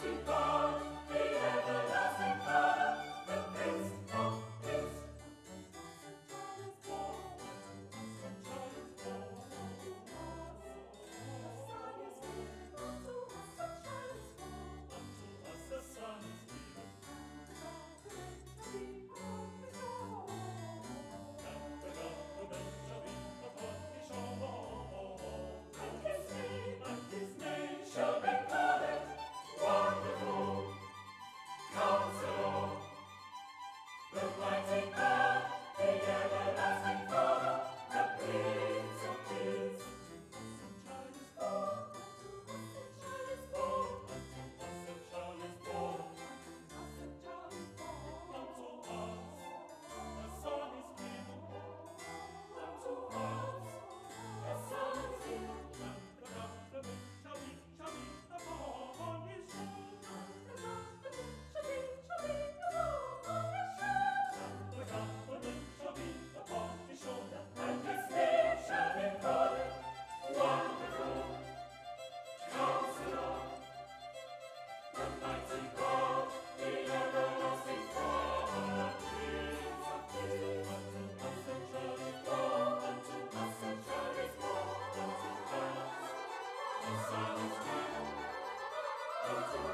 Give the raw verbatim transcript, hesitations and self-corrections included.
Almighty God, the everlasting Father, the Prince of Peace. Unto us the Son is given, and the government shall be upon his shoulder. And his name, and his name shall be called Wonderful Counselor, the mighty God, the everlasting Father, the Prince of Peace. Unto us a child is born, unto us a child is born, unto us a son is given, unto us a son is given, and the government shall be, shall be upon his shoulder. And the government shall be, shall be upon his shoulder. And the government shall be upon his shoulder. And his name shall be called Wonderful Counselor, the mighty God, the everlasting Father, Prince of Peace. Unto us a child is born, unto us a child is born, unto us a son is given, unto